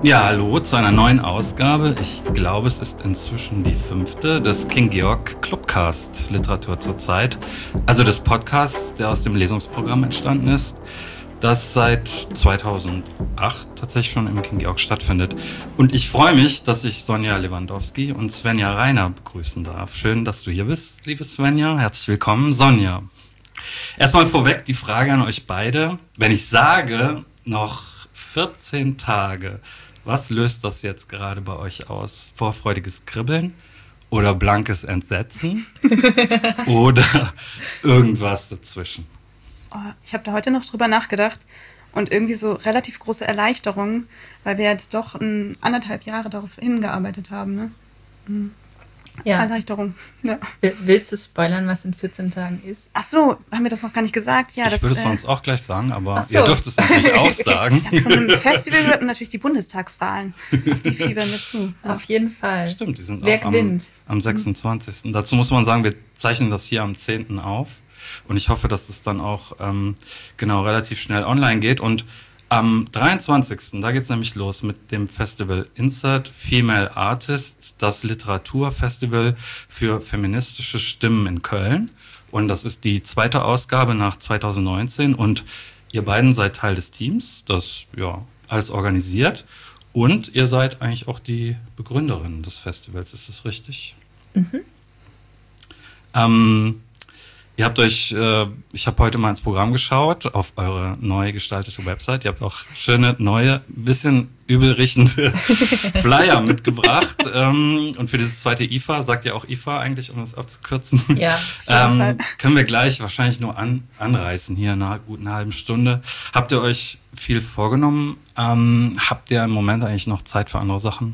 Ja, hallo zu einer neuen Ausgabe. Ich glaube, es ist inzwischen die 5. des King Georg Clubcast Literatur zur Zeit. Also des Podcasts, der aus dem Lesungsprogramm entstanden ist, das seit 2008 tatsächlich schon im King Georg stattfindet. Und ich freue mich, dass ich Sonja Lewandowski und Svenja Reiner begrüßen darf. Schön, dass du hier bist, liebe Svenja. Herzlich willkommen, Sonja. Erstmal vorweg die Frage an euch beide. Wenn ich sage, noch 14 Tage, was löst das jetzt gerade bei euch aus? Vorfreudiges Kribbeln oder blankes Entsetzen oder irgendwas dazwischen? Oh, ich habe da heute noch drüber nachgedacht und irgendwie so relativ große Erleichterung, weil wir jetzt doch 1,5 Jahre darauf hingearbeitet haben. Ne? Ja. Erleichterung. Ja. Willst du spoilern, was in 14 Tagen ist? Ach so, haben wir das noch gar nicht gesagt? Ja, ich würde es sonst auch gleich sagen, aber so. Ihr dürft es natürlich auch sagen. Ich von einem Festival gehört und natürlich die Bundestagswahlen. Auf die fiebern wir zu. Ja. Auf jeden Fall. Stimmt, die sind Wer auch gewinnt? am 26. Dazu muss man sagen, wir zeichnen das hier am 10. auf. Und ich hoffe, dass es dann auch relativ schnell online geht. Und am 23. da geht es nämlich los mit dem Festival Insert Female Artist, das Literaturfestival für feministische Stimmen in Köln. Und das ist die 2. Ausgabe nach 2019. Und ihr beiden seid Teil des Teams, das alles organisiert. Und ihr seid eigentlich auch die Begründerin des Festivals. Ist das richtig? Mhm. Ihr habt euch, ich habe heute mal ins Programm geschaut, auf eure neu gestaltete Website. Ihr habt auch schöne, neue, bisschen übel riechende Flyer mitgebracht. Und für dieses zweite IFA, sagt ihr auch IFA eigentlich, um das abzukürzen? Ja, können wir gleich wahrscheinlich nur anreißen hier in einer guten halben Stunde. Habt ihr euch viel vorgenommen? Habt ihr im Moment eigentlich noch Zeit für andere Sachen?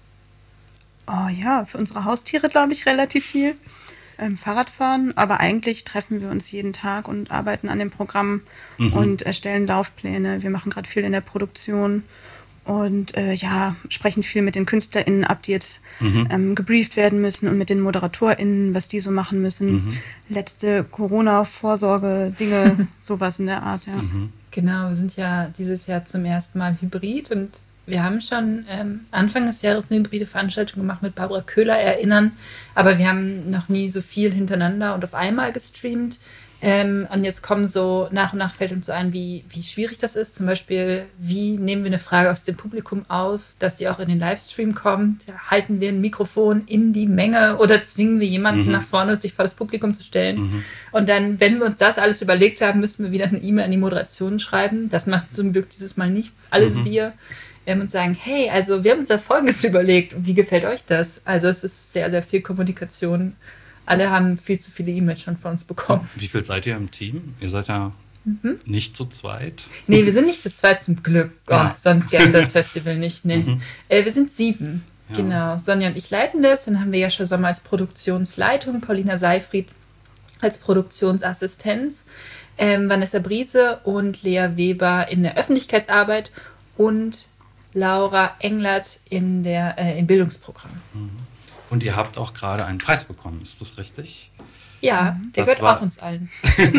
Oh ja, für unsere Haustiere glaube ich relativ viel. Fahrradfahren, aber eigentlich treffen wir uns jeden Tag und arbeiten an dem Programm und erstellen Laufpläne. Wir machen gerade viel in der Produktion und sprechen viel mit den KünstlerInnen ab, die jetzt gebrieft werden müssen und mit den ModeratorInnen, was die so machen müssen. Letzte Corona-Vorsorge-Dinge, sowas in der Art, ja. Genau, wir sind ja dieses Jahr zum ersten Mal hybrid und wir haben schon Anfang des Jahres eine hybride Veranstaltung gemacht mit Barbara Köhler, erinnern, aber wir haben noch nie so viel hintereinander und auf einmal gestreamt. Und jetzt kommen so nach und nach fällt uns so ein, wie schwierig das ist. Zum Beispiel, wie nehmen wir eine Frage aus dem Publikum auf, dass die auch in den Livestream kommt? Halten wir ein Mikrofon in die Menge oder zwingen wir jemanden nach vorne, sich vor das Publikum zu stellen? Und dann, wenn wir uns das alles überlegt haben, müssen wir wieder eine E-Mail an die Moderation schreiben. Das macht zum Glück dieses Mal nicht alles wir. Und sagen, hey, also wir haben uns da Folgendes überlegt. Wie gefällt euch das? Also es ist sehr, sehr viel Kommunikation. Alle haben viel zu viele E-Mails schon von uns bekommen. Wie viel seid ihr im Team? Ihr seid ja nicht zu zweit. Nee, wir sind nicht zu zweit zum Glück. Sonst gäbe es das Festival nicht. Nee. Wir sind 7. Ja. Genau. Sonja und ich leiten das. Dann haben wir ja schon Sommer als Produktionsleitung, Paulina Seifried als Produktionsassistenz, Vanessa Briese und Lea Weber in der Öffentlichkeitsarbeit und Laura Englert im Bildungsprogramm. Und ihr habt auch gerade einen Preis bekommen, ist das richtig? Ja, der gehört auch uns allen.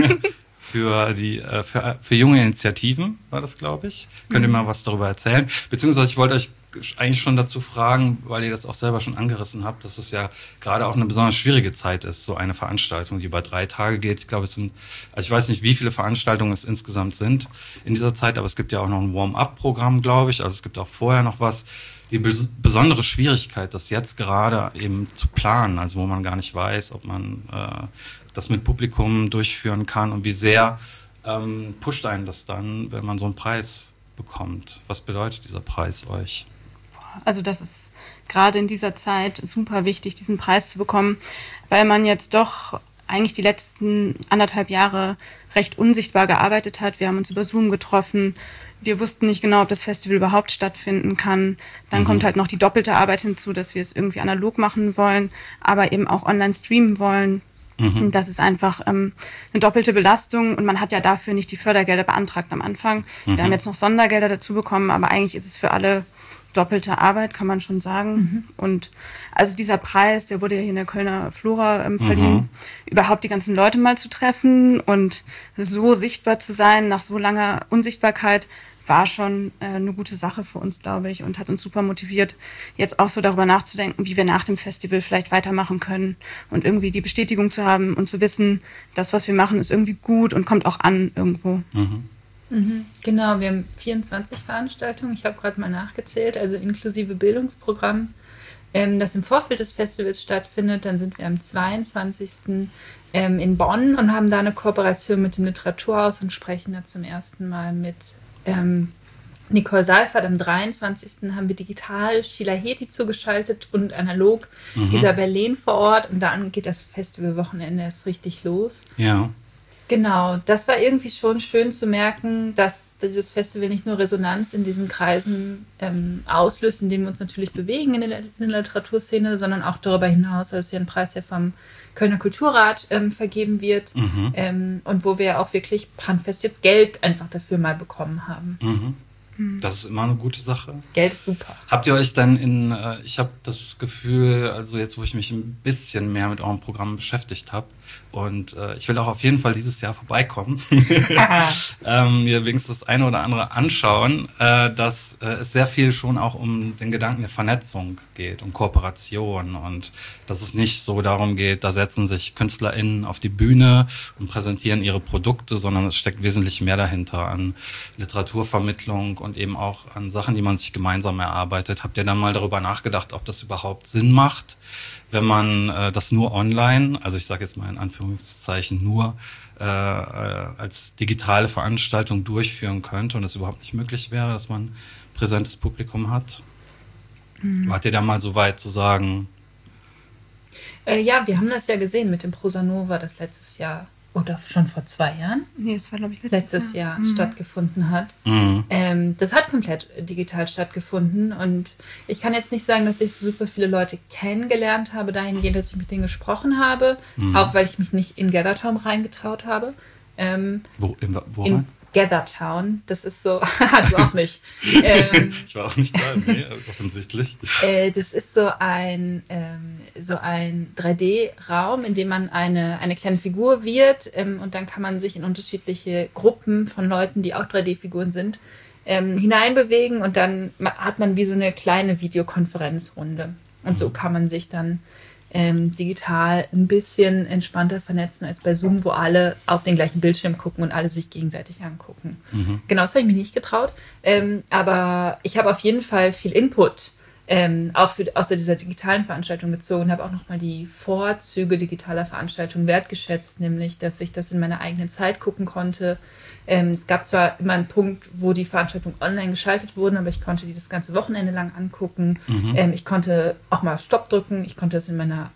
für junge Initiativen war das, glaube ich. Könnt ihr mal was darüber erzählen? Beziehungsweise ich wollte euch eigentlich schon dazu fragen, weil ihr das auch selber schon angerissen habt, dass es ja gerade auch eine besonders schwierige Zeit ist, so eine Veranstaltung, die über 3 Tage geht. Ich glaube, ich weiß nicht, wie viele Veranstaltungen es insgesamt sind in dieser Zeit, aber es gibt ja auch noch ein Warm-up-Programm, glaube ich. Also es gibt auch vorher noch was. Die besondere Schwierigkeit, das jetzt gerade eben zu planen, also wo man gar nicht weiß, ob man das mit Publikum durchführen kann und wie sehr pusht einen das dann, wenn man so einen Preis bekommt. Was bedeutet dieser Preis euch? Also das ist gerade in dieser Zeit super wichtig, diesen Preis zu bekommen, weil man jetzt doch eigentlich die letzten 1,5 Jahre recht unsichtbar gearbeitet hat. Wir haben uns über Zoom getroffen. Wir wussten nicht genau, ob das Festival überhaupt stattfinden kann. Dann kommt halt noch die doppelte Arbeit hinzu, dass wir es irgendwie analog machen wollen, aber eben auch online streamen wollen. Und das ist einfach eine doppelte Belastung und man hat ja dafür nicht die Fördergelder beantragt am Anfang. Wir haben jetzt noch Sondergelder dazu bekommen, aber eigentlich ist es für alle doppelte Arbeit, kann man schon sagen. Und also dieser Preis, der wurde ja hier in der Kölner Flora verliehen, überhaupt die ganzen Leute mal zu treffen und so sichtbar zu sein nach so langer Unsichtbarkeit, war schon eine gute Sache für uns, glaube ich, und hat uns super motiviert, jetzt auch so darüber nachzudenken, wie wir nach dem Festival vielleicht weitermachen können und irgendwie die Bestätigung zu haben und zu wissen, das, was wir machen, ist irgendwie gut und kommt auch an irgendwo. Genau, wir haben 24 Veranstaltungen, ich habe gerade mal nachgezählt, also inklusive Bildungsprogramm, das im Vorfeld des Festivals stattfindet. Dann sind wir am 22. In Bonn und haben da eine Kooperation mit dem Literaturhaus und sprechen da zum ersten Mal mit Nicole Seifert. Am 23. haben wir digital Sheila Heti zugeschaltet und analog Isabel Lehn vor Ort. Und dann geht das Festivalwochenende erst richtig los. Ja. Genau, das war irgendwie schon schön zu merken, dass dieses Festival nicht nur Resonanz in diesen Kreisen auslöst, in denen wir uns natürlich bewegen in der Literaturszene, sondern auch darüber hinaus, also ja ein Preis, der vom Kölner Kulturrat vergeben wird und wo wir auch wirklich handfest jetzt Geld einfach dafür mal bekommen haben. Das ist immer eine gute Sache. Geld ist super. Habt ihr euch dann ich habe das Gefühl, also jetzt, wo ich mich ein bisschen mehr mit eurem Programm beschäftigt habe, und ich will auch auf jeden Fall dieses Jahr vorbeikommen, mir wenigstens das eine oder andere anschauen, dass es sehr viel schon auch um den Gedanken der Vernetzung geht, um Kooperation, und dass es nicht so darum geht, da setzen sich KünstlerInnen auf die Bühne und präsentieren ihre Produkte, sondern es steckt wesentlich mehr dahinter an Literaturvermittlung und eben auch an Sachen, die man sich gemeinsam erarbeitet. Habt ihr dann mal darüber nachgedacht, ob das überhaupt Sinn macht, wenn man das nur online, also ich sage jetzt mal in Anführungszeichen nur, als digitale Veranstaltung durchführen könnte und es überhaupt nicht möglich wäre, dass man präsentes Publikum hat? Wart ihr da mal so weit zu sagen? Ja, wir haben das ja gesehen mit dem Prosa Nova, das letztes Jahr oder schon vor 2 Jahren? Nee, das war, glaube ich, letztes Jahr stattgefunden hat. Das hat komplett digital stattgefunden und ich kann jetzt nicht sagen, dass ich so super viele Leute kennengelernt habe, dahingehend, dass ich mit denen gesprochen habe, auch weil ich mich nicht in Gathertown reingetraut habe. Wo in rein? Gathertown, das ist so, du auch nicht. Ich war auch nicht da, nee, offensichtlich. Das ist so ein 3D-Raum, in dem man eine kleine Figur wird und dann kann man sich in unterschiedliche Gruppen von Leuten, die auch 3D-Figuren sind, hineinbewegen und dann hat man wie so eine kleine Videokonferenzrunde. Und so kann man sich dann digital ein bisschen entspannter vernetzen als bei Zoom, wo alle auf den gleichen Bildschirm gucken und alle sich gegenseitig angucken. Genau, das habe ich mich nicht getraut. Aber ich habe auf jeden Fall viel Input auch aus dieser digitalen Veranstaltung gezogen und habe auch nochmal die Vorzüge digitaler Veranstaltungen wertgeschätzt, nämlich, dass ich das in meiner eigenen Zeit gucken konnte. Es gab zwar immer einen Punkt, wo die Veranstaltungen online geschaltet wurden, aber ich konnte die das ganze Wochenende lang angucken. Ich konnte auch mal Stopp drücken. Ich konnte das in meiner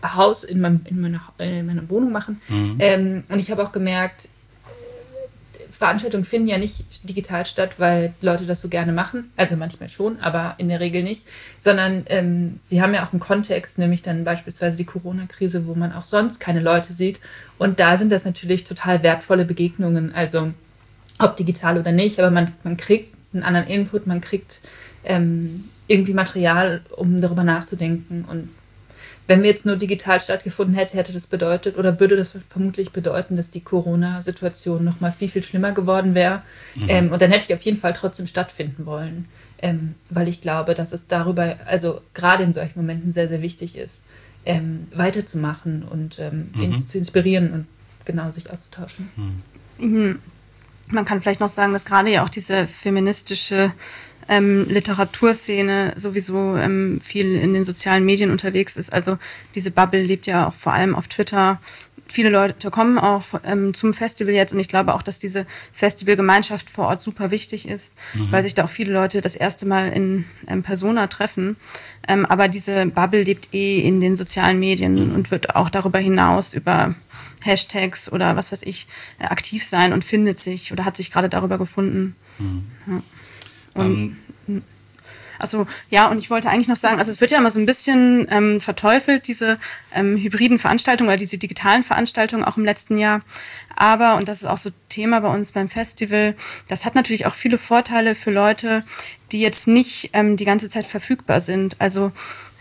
Wohnung machen. Und ich habe auch gemerkt, Veranstaltungen finden ja nicht digital statt, weil Leute das so gerne machen. Also manchmal schon, aber in der Regel nicht. Sondern sie haben ja auch einen Kontext, nämlich dann beispielsweise die Corona-Krise, wo man auch sonst keine Leute sieht. Und da sind das natürlich total wertvolle Begegnungen. Also ob digital oder nicht, aber man kriegt einen anderen Input, man kriegt irgendwie Material, um darüber nachzudenken. Und wenn wir jetzt nur digital stattgefunden hätte das bedeutet, oder würde das vermutlich bedeuten, dass die Corona-Situation noch mal viel, viel schlimmer geworden wäre. Und dann hätte ich auf jeden Fall trotzdem stattfinden wollen. Weil ich glaube, dass es darüber, also gerade in solchen Momenten sehr, sehr wichtig ist, weiterzumachen und zu inspirieren und genau sich auszutauschen. Man kann vielleicht noch sagen, dass gerade ja auch diese feministische Literaturszene sowieso viel in den sozialen Medien unterwegs ist. Also diese Bubble lebt ja auch vor allem auf Twitter. Viele Leute kommen auch zum Festival jetzt und ich glaube auch, dass diese Festivalgemeinschaft vor Ort super wichtig ist, weil sich da auch viele Leute das erste Mal in Persona treffen. Aber diese Bubble lebt in den sozialen Medien und wird auch darüber hinaus über Hashtags oder was weiß ich aktiv sein und findet sich oder hat sich gerade darüber gefunden. Ja. Und also ja, und ich wollte eigentlich noch sagen, also es wird ja immer so ein bisschen verteufelt, diese hybriden Veranstaltungen oder diese digitalen Veranstaltungen auch im letzten Jahr. Aber, und das ist auch so Thema bei uns beim Festival, das hat natürlich auch viele Vorteile für Leute, die jetzt nicht die ganze Zeit verfügbar sind. Also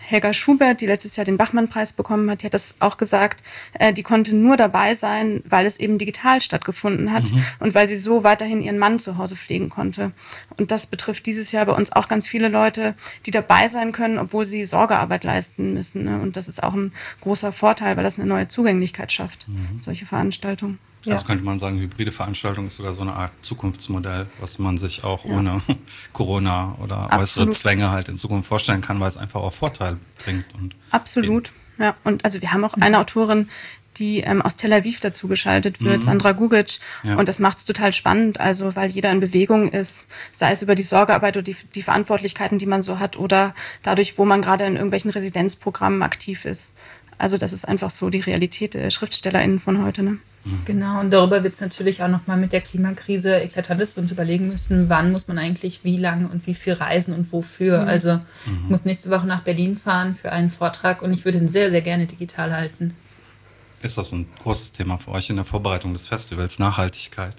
Helga Schubert, die letztes Jahr den Bachmann-Preis bekommen hat, die hat das auch gesagt, die konnte nur dabei sein, weil es eben digital stattgefunden hat und weil sie so weiterhin ihren Mann zu Hause pflegen konnte. Und das betrifft dieses Jahr bei uns auch ganz viele Leute, die dabei sein können, obwohl sie Sorgearbeit leisten müssen. Ne? Und das ist auch ein großer Vorteil, weil das eine neue Zugänglichkeit schafft, solche Veranstaltungen. Ja. Also könnte man sagen, hybride Veranstaltung ist sogar so eine Art Zukunftsmodell, was man sich auch ohne Corona oder äußere Zwänge halt in Zukunft vorstellen kann, weil es einfach auch Vorteile bringt. Und absolut, ja. Und also wir haben auch eine Autorin, die aus Tel Aviv dazu geschaltet wird, Sandra Gugic. Ja. Und das macht es total spannend, also weil jeder in Bewegung ist, sei es über die Sorgearbeit oder die Verantwortlichkeiten, die man so hat oder dadurch, wo man gerade in irgendwelchen Residenzprogrammen aktiv ist. Also das ist einfach so die Realität der SchriftstellerInnen von heute, ne? Genau, und darüber wird es natürlich auch nochmal mit der Klimakrise eklatant, dass wir uns überlegen müssen, wann muss man eigentlich wie lange und wie viel reisen und wofür. Also ich muss nächste Woche nach Berlin fahren für einen Vortrag und ich würde ihn sehr, sehr gerne digital halten. Ist das ein großes Thema für euch in der Vorbereitung des Festivals, Nachhaltigkeit?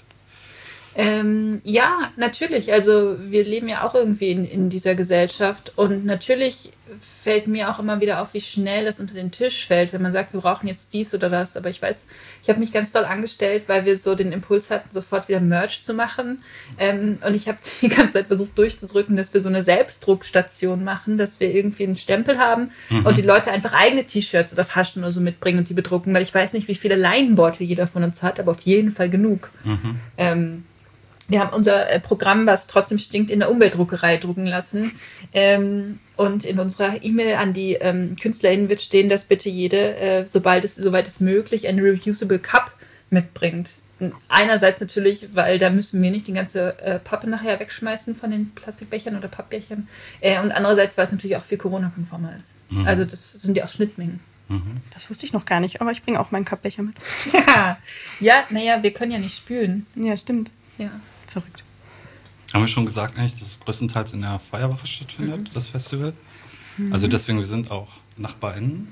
Ja, natürlich. Also wir leben ja auch irgendwie in dieser Gesellschaft und natürlich fällt mir auch immer wieder auf, wie schnell das unter den Tisch fällt, wenn man sagt, wir brauchen jetzt dies oder das. Aber ich weiß, ich habe mich ganz doll angestellt, weil wir so den Impuls hatten, sofort wieder Merch zu machen. Und ich habe die ganze Zeit versucht durchzudrücken, dass wir so eine Selbstdruckstation machen, dass wir irgendwie einen Stempel haben und die Leute einfach eigene T-Shirts oder Taschen oder so mitbringen und die bedrucken, weil ich weiß nicht, wie viele Leinenbeutel jeder von uns hat, aber auf jeden Fall genug. Wir haben unser Programm, was trotzdem stinkt, in der Umweltdruckerei drucken lassen. Und in unserer E-Mail an die KünstlerInnen wird stehen, dass bitte jede, soweit es möglich, eine Reusable Cup mitbringt. Und einerseits natürlich, weil da müssen wir nicht die ganze Pappe nachher wegschmeißen von den Plastikbechern oder Pappbechern. Und andererseits, weil es natürlich auch viel Corona-konformer ist. Also das sind ja auch Schnittmengen. Das wusste ich noch gar nicht, aber ich bringe auch meinen Cupbecher mit. Ja, naja, wir können ja nicht spülen. Ja, stimmt. Ja. Verrückt. Haben wir schon gesagt eigentlich, dass es größtenteils in der Feuerwache stattfindet, das Festival? Also deswegen, wir sind auch NachbarInnen.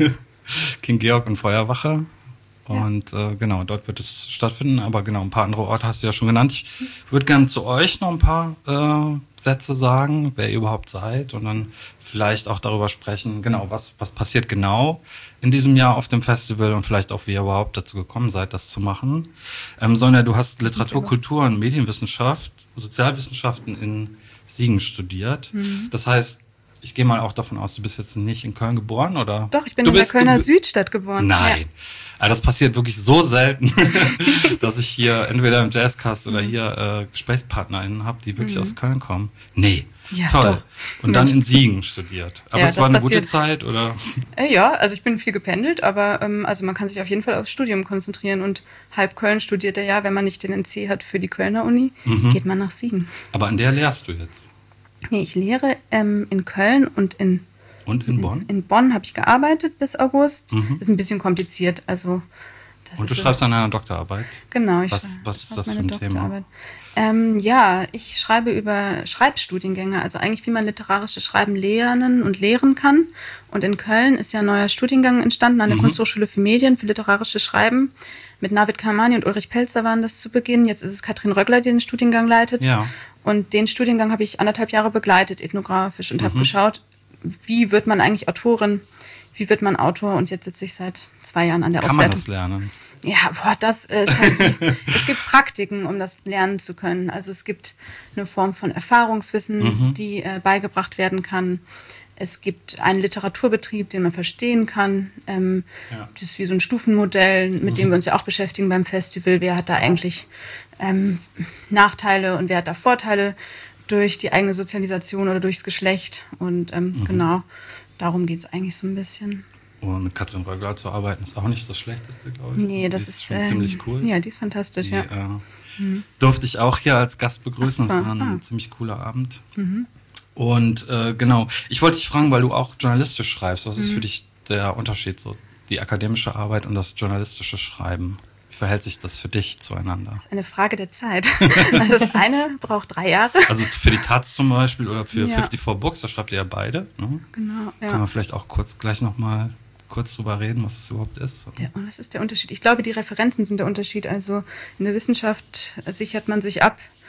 King Georg und Feuerwache. Und genau, dort wird es stattfinden. Aber genau, ein paar andere Orte hast du ja schon genannt. Ich würde gerne zu euch noch ein paar Sätze sagen, wer ihr überhaupt seid. Und dann vielleicht auch darüber sprechen, genau, was passiert genau in diesem Jahr auf dem Festival und vielleicht auch, wie ihr überhaupt dazu gekommen seid, das zu machen. Sonja, du hast Literatur, Kultur und Medienwissenschaft, Sozialwissenschaften in Siegen studiert. Das heißt, ich gehe mal auch davon aus, du bist jetzt nicht in Köln geboren, oder? Doch, ich bin in der Kölner Südstadt geboren. Nein. Ja. Also das passiert wirklich so selten, dass ich hier entweder im Jazzcast oder hier GesprächspartnerInnen habe, die wirklich aus Köln kommen. Nee. Ja, toll. Doch. Und dann in Siegen studiert. Aber es war eine gute Zeit, oder? Ja, also ich bin viel gependelt, aber also man kann sich auf jeden Fall aufs Studium konzentrieren. Und halb Köln studiert er ja, wenn man nicht den NC hat für die Kölner Uni, geht man nach Siegen. Aber an der lehrst du jetzt? Nee, ich lehre in Köln und in Bonn? In Bonn habe ich gearbeitet bis August. Ist ein bisschen kompliziert. Also, und du schreibst an einer Doktorarbeit? Genau. Was ist das für ein Thema? Ja, ich schreibe über Schreibstudiengänge, also eigentlich wie man literarisches Schreiben lernen und lehren kann. Und in Köln ist ja ein neuer Studiengang entstanden an der Kunsthochschule für Medien für literarisches Schreiben. Mit Navid Kamani und Ulrich Pelzer waren das zu Beginn. Jetzt ist es Katrin Röggler, die den Studiengang leitet. Ja. Und den Studiengang habe ich 1,5 Jahre begleitet, ethnografisch, und habe geschaut, wie wird man eigentlich Autorin, wie wird man Autor, und jetzt sitze ich seit 2 Jahren an der Auswertung. Kann man das lernen? Ja, das ist halt, es gibt Praktiken, um das lernen zu können. Also es gibt eine Form von Erfahrungswissen, die beigebracht werden kann. Es gibt einen Literaturbetrieb, den man verstehen kann. Das ist wie so ein Stufenmodell, mit dem wir uns ja auch beschäftigen beim Festival. Wer hat da eigentlich Nachteile und wer hat da Vorteile durch die eigene Sozialisation oder durchs Geschlecht? Und genau, darum geht es eigentlich so ein bisschen. Und mit Katrin Röggler zu arbeiten ist auch nicht das Schlechteste, glaube ich. Nee, das ist schon ziemlich cool. Ja, die ist fantastisch, ja. Durfte ich auch hier als Gast begrüßen. Das war ein ziemlich cooler Abend. Und genau, ich wollte dich fragen, weil du auch journalistisch schreibst. Was ist für dich der Unterschied, so die akademische Arbeit und das journalistische Schreiben? Wie verhält sich das für dich zueinander? Das ist eine Frage der Zeit. Also das eine braucht 3 Jahre. Also für die Taz zum Beispiel oder für 54 Books, da schreibt ihr ja beide. Ne? Genau, ja. Können wir vielleicht auch gleich nochmal kurz drüber reden, was es überhaupt ist? Was ist der Unterschied? Ich glaube, die Referenzen sind der Unterschied. Also in der Wissenschaft sichert man sich ab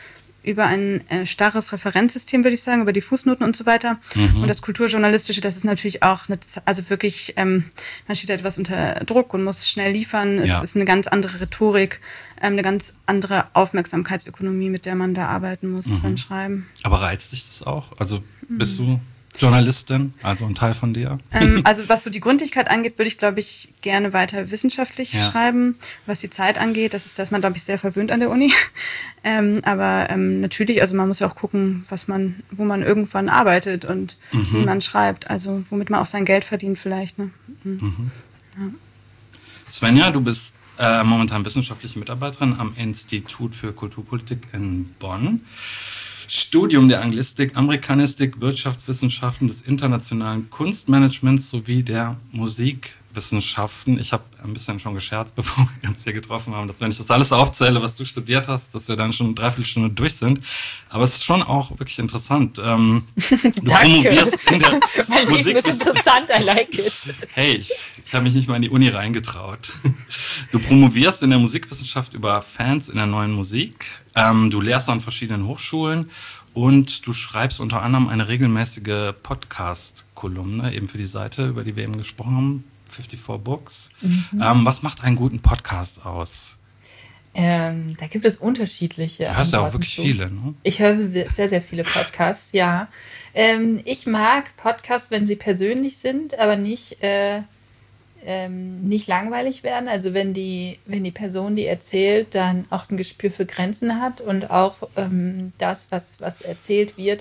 über ein starres Referenzsystem, würde ich sagen, über die Fußnoten und so weiter. Und das Kulturjournalistische, das ist natürlich auch, also wirklich, man steht etwas unter Druck und muss schnell liefern. Es ist eine ganz andere Rhetorik, eine ganz andere Aufmerksamkeitsökonomie, mit der man da arbeiten muss beim Schreiben. Aber reizt dich das auch? Also bist du Journalistin, also ein Teil von dir? Also was so die Gründlichkeit angeht, würde ich, glaube ich, gerne weiter wissenschaftlich schreiben. Was die Zeit angeht, das ist man, glaube ich, sehr verwöhnt an der Uni. Aber natürlich, also man muss ja auch gucken, wo man irgendwann arbeitet und wie man schreibt. Also womit man auch sein Geld verdient vielleicht. Ne? Ja. Svenja, du bist momentan wissenschaftliche Mitarbeiterin am Institut für Kulturpolitik in Bonn. Studium der Anglistik, Amerikanistik, Wirtschaftswissenschaften, des internationalen Kunstmanagements sowie der Musikwissenschaften. Ich habe ein bisschen schon gescherzt, bevor wir uns hier getroffen haben, dass wenn ich das alles aufzähle, was du studiert hast, dass wir dann schon 3/4 Stunde durch sind. Aber es ist schon auch wirklich interessant. Du promovierst in der Musikwissenschaft. Ist interessant, I like it. Hey, ich habe mich nicht mal in die Uni reingetraut. Du promovierst in der Musikwissenschaft über Fans in der neuen Musik. Du lehrst an verschiedenen Hochschulen und du schreibst unter anderem eine regelmäßige Podcast-Kolumne, eben für die Seite, über die wir eben gesprochen haben, 54 Books. Was macht einen guten Podcast aus? Da gibt es unterschiedliche. Du hörst ja auch wirklich viele, ne? Ich höre sehr, sehr viele Podcasts, ja. Ich mag Podcasts, wenn sie persönlich sind, aber nicht langweilig werden. Also wenn die Person, die erzählt, dann auch ein Gespür für Grenzen hat und auch das, was erzählt wird,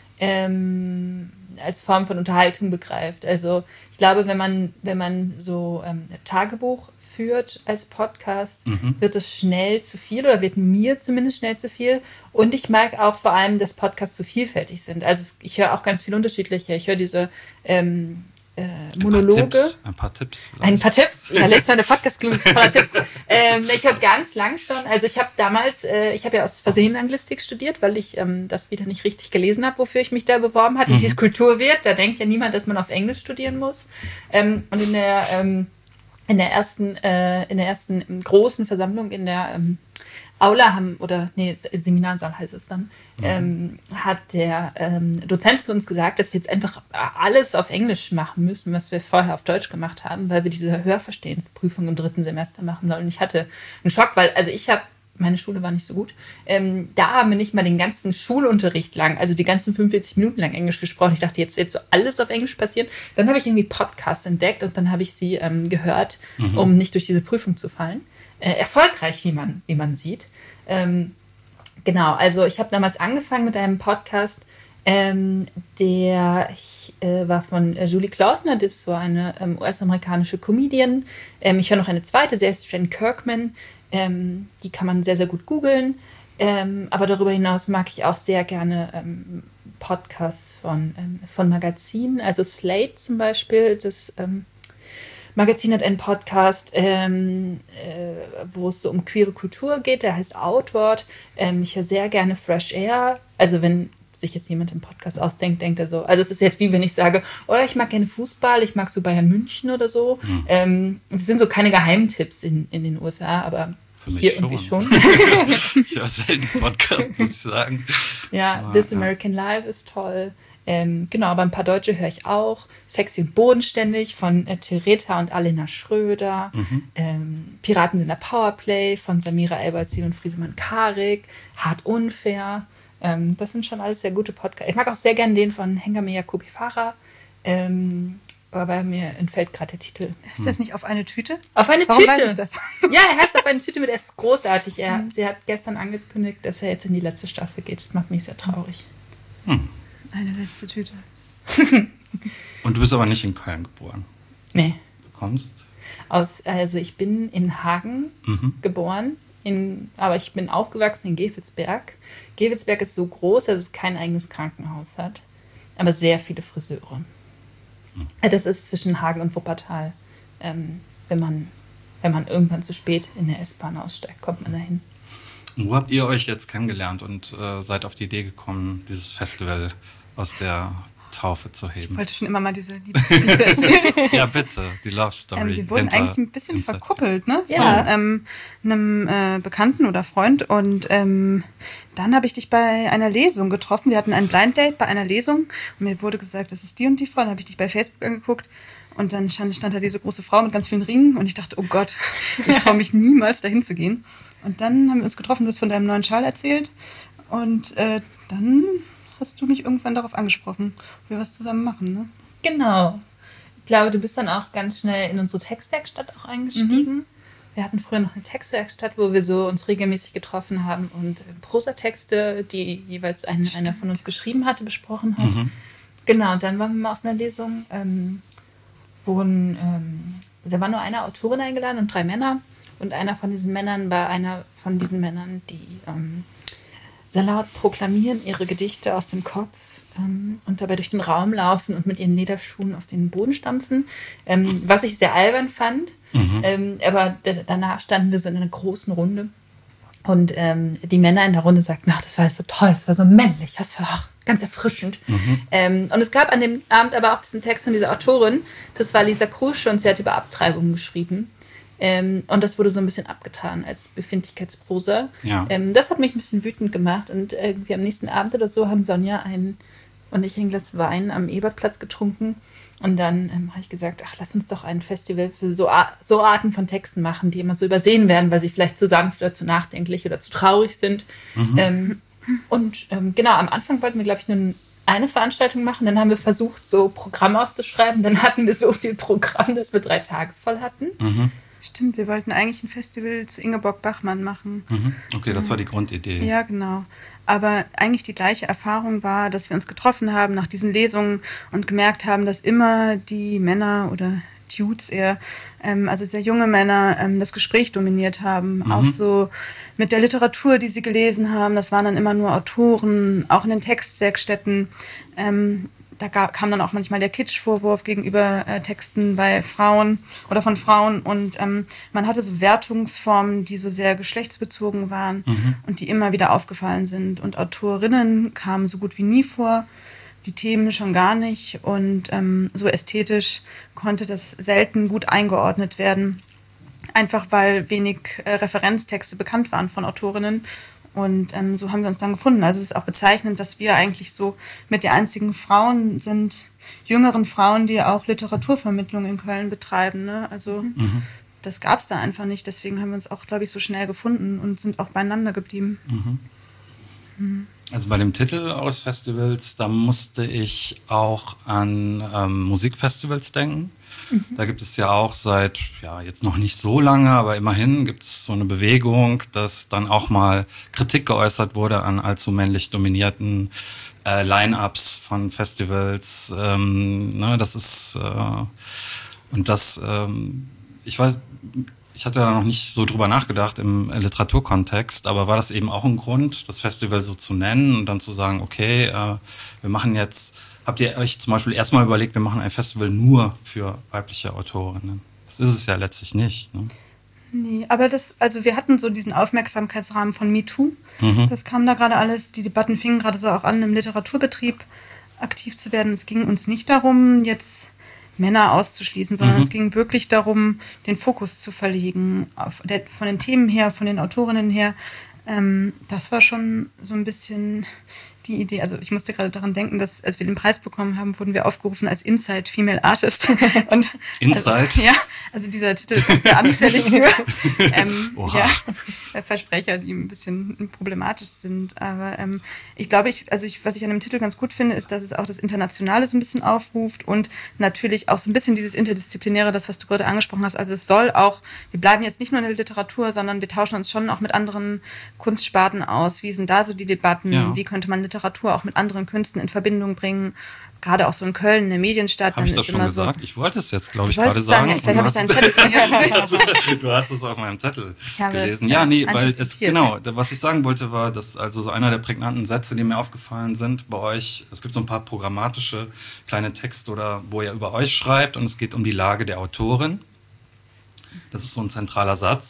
als Form von Unterhaltung begreift. Also ich glaube, wenn man so Tagebuch führt als Podcast, wird es schnell zu viel oder wird mir zumindest schnell zu viel. Und ich mag auch vor allem, dass Podcasts so vielfältig sind. Also ich höre auch ganz viel unterschiedliche. Ich höre diese Monologe. Ein paar Tipps. Ein paar Tipps. Da lässt meine Podcast-Clues voller Tipps. Ich habe ganz lang schon, also ich habe damals, ich habe ja aus Versehen Anglistik studiert, weil ich das wieder nicht richtig gelesen habe, wofür ich mich da beworben hatte. Dieses Kulturwirt, da denkt ja niemand, dass man auf Englisch studieren muss. Und in der ersten großen Versammlung in der Aula Seminarsaal heißt es dann, hat der Dozent zu uns gesagt, dass wir jetzt einfach alles auf Englisch machen müssen, was wir vorher auf Deutsch gemacht haben, weil wir diese Hörverstehensprüfung im 3. Semester machen sollen. Und ich hatte einen Schock, weil meine Schule war nicht so gut. Da haben wir nicht mal den ganzen Schulunterricht lang, also die ganzen 45 Minuten lang Englisch gesprochen. Ich dachte, jetzt so alles auf Englisch passieren. Dann habe ich irgendwie Podcasts entdeckt und dann habe ich sie gehört, um nicht durch diese Prüfung zu fallen. Erfolgreich, wie man sieht. Genau, also ich habe damals angefangen mit einem Podcast, der war von Julie Klausner, das ist so eine US-amerikanische Comedian. Ich höre noch eine zweite, sie heißt Jen Kirkman. Die kann man sehr, sehr gut googeln. Aber darüber hinaus mag ich auch sehr gerne Podcasts von Magazinen. Also Slate zum Beispiel, das Magazin hat einen Podcast, wo es so um queere Kultur geht, der heißt Outward. Ich höre sehr gerne Fresh Air. Also wenn sich jetzt jemand im Podcast ausdenkt, denkt er so. Also es ist jetzt wie wenn ich sage, oh, ich mag gerne Fußball, ich mag so Bayern München oder so. Das sind so keine Geheimtipps in den USA, aber hier irgendwie schon. Ich höre selten Podcast, muss ich sagen. Ja, This American Life ist toll. Genau, aber ein paar Deutsche höre ich auch. Sexy und bodenständig von Theresa und Alena Schröder. Piraten in der Powerplay von Samira El-Bazil und Friedemann Karik. Hart unfair. Das sind schon alles sehr gute Podcasts. Ich mag auch sehr gerne den von Hengame Jacobi Farah. Aber mir entfällt gerade der Titel. Ist das nicht Auf eine Tüte? Auf eine Warum Tüte? weiß ich das? Ja, er heißt Auf eine Tüte mit S. Großartig. Sie hat gestern angekündigt, dass er jetzt in die letzte Staffel geht. Das macht mich sehr traurig. Eine letzte Tüte. Und du bist aber nicht in Köln geboren. Nee. Du kommst? Also ich bin in Hagen geboren, aber ich bin aufgewachsen in Gevelsberg. Gevelsberg ist so groß, dass es kein eigenes Krankenhaus hat, aber sehr viele Friseure. Das ist zwischen Hagen und Wuppertal. Wenn man irgendwann zu spät in der S-Bahn aussteigt, kommt man dahin. Und wo habt ihr euch jetzt kennengelernt und seid auf die Idee gekommen, dieses Festival aus der Taufe zu heben. Ich wollte schon immer mal diese Liebesgeschichte erzählen. Ja, bitte, die Love Story. Wir wurden eigentlich ein bisschen verkuppelt, ne? Ja. Von einem Bekannten oder Freund. Und dann habe ich dich bei einer Lesung getroffen. Wir hatten ein Blind Date bei einer Lesung. Und mir wurde gesagt, das ist die und die Frau. Dann habe ich dich bei Facebook angeguckt. Und dann stand da diese große Frau mit ganz vielen Ringen. Und ich dachte, oh Gott, ich traue mich niemals dahin zu gehen. Und dann haben wir uns getroffen, du hast von deinem neuen Schal erzählt. Und dann hast du mich irgendwann darauf angesprochen, ob wir was zusammen machen, ne? Genau. Ich glaube, du bist dann auch ganz schnell in unsere Textwerkstatt auch eingestiegen. Wir hatten früher noch eine Textwerkstatt, wo wir so uns regelmäßig getroffen haben und Prosatexte, die jeweils einer von uns geschrieben hatte, besprochen haben. Genau, und dann waren wir mal auf einer Lesung, da war nur eine Autorin eingeladen und 3 Männer. Und einer von diesen Männern war einer von diesen Männern, die sehr laut proklamieren ihre Gedichte aus dem Kopf und dabei durch den Raum laufen und mit ihren Lederschuhen auf den Boden stampfen, was ich sehr albern fand. Aber danach standen wir so in einer großen Runde und die Männer in der Runde sagten, ach, das war so toll, das war so männlich, das war auch ganz erfrischend. Und es gab an dem Abend aber auch diesen Text von dieser Autorin, das war Lisa Krusche und sie hat über Abtreibungen geschrieben. Und das wurde so ein bisschen abgetan als Befindlichkeitsprosa. Ja. Das hat mich ein bisschen wütend gemacht. Und irgendwie am nächsten Abend oder so haben Sonja und ich ein Glas Wein am Ebertplatz getrunken. Und dann habe ich gesagt, ach, lass uns doch ein Festival für so Arten von Texten machen, die immer so übersehen werden, weil sie vielleicht zu sanft oder zu nachdenklich oder zu traurig sind. Genau, am Anfang wollten wir, glaube ich, nur eine Veranstaltung machen. Dann haben wir versucht, so Programme aufzuschreiben. Dann hatten wir so viel Programm, dass wir 3 Tage voll hatten. Stimmt, wir wollten eigentlich ein Festival zu Ingeborg Bachmann machen. Okay, das war die Grundidee. Ja, genau. Aber eigentlich die gleiche Erfahrung war, dass wir uns getroffen haben nach diesen Lesungen und gemerkt haben, dass immer die Männer oder Dudes eher, also sehr junge Männer, das Gespräch dominiert haben. Auch so mit der Literatur, die sie gelesen haben. Das waren dann immer nur Autoren, auch in den Textwerkstätten. Da kam dann auch manchmal der Kitsch-Vorwurf gegenüber Texten bei Frauen oder von Frauen. Und man hatte so Wertungsformen, die so sehr geschlechtsbezogen waren und die immer wieder aufgefallen sind. Und Autorinnen kamen so gut wie nie vor, die Themen schon gar nicht. Und so ästhetisch konnte das selten gut eingeordnet werden. Einfach weil wenig Referenztexte bekannt waren von Autorinnen. Und so haben wir uns dann gefunden. Also es ist auch bezeichnend, dass wir eigentlich so mit die einzigen Frauen sind, jüngeren Frauen, die auch Literaturvermittlung in Köln betreiben. Ne? Also das gab es da einfach nicht. Deswegen haben wir uns auch, glaube ich, so schnell gefunden und sind auch beieinander geblieben. Also bei dem Titel aus Festivals, da musste ich auch an Musikfestivals denken. Da gibt es ja auch seit, jetzt noch nicht so lange, aber immerhin gibt es so eine Bewegung, dass dann auch mal Kritik geäußert wurde an allzu männlich dominierten Line-Ups von Festivals. Das ist, ich weiß, ich hatte da noch nicht so drüber nachgedacht im Literaturkontext, aber war das eben auch ein Grund, das Festival so zu nennen und dann zu sagen, okay, wir machen jetzt... Habt ihr euch zum Beispiel erstmal überlegt, wir machen ein Festival nur für weibliche Autorinnen? Das ist es ja letztlich nicht. Ne? Nee, aber wir hatten so diesen Aufmerksamkeitsrahmen von MeToo. Das kam da gerade alles, die Debatten fingen gerade so auch an, im Literaturbetrieb aktiv zu werden. Es ging uns nicht darum, jetzt Männer auszuschließen, sondern es ging wirklich darum, den Fokus zu verlegen, von den Themen her, von den Autorinnen her. Das war schon so ein bisschen die Idee. Also ich musste gerade daran denken, dass als wir den Preis bekommen haben, wurden wir aufgerufen als Inside Female Artist. Und Inside? Also dieser Titel ist sehr anfällig für Versprecher, die ein bisschen problematisch sind. Aber ich glaube, was ich an dem Titel ganz gut finde, ist, dass es auch das Internationale so ein bisschen aufruft und natürlich auch so ein bisschen dieses Interdisziplinäre, das, was du gerade angesprochen hast. Also es soll auch, wir bleiben jetzt nicht nur in der Literatur, sondern wir tauschen uns schon auch mit anderen Kunstsparten aus. Wie sind da so die Debatten? Ja. Wie könnte man Literatur auch mit anderen Künsten in Verbindung bringen? Gerade auch so in Köln, eine Medienstadt. Habe ich das schon gesagt? Ich wollte es jetzt, glaube ich, gerade sagen. Ja, vielleicht habe ich deinen Zettel von dir. Du hast es auf meinem Zettel gelesen. Ja, nee, weil was ich sagen wollte, war, dass also so einer der prägnanten Sätze, die mir aufgefallen sind bei euch, es gibt so ein paar programmatische kleine Texte, oder wo ihr über euch schreibt und es geht um die Lage der Autorin. Das ist so ein zentraler Satz.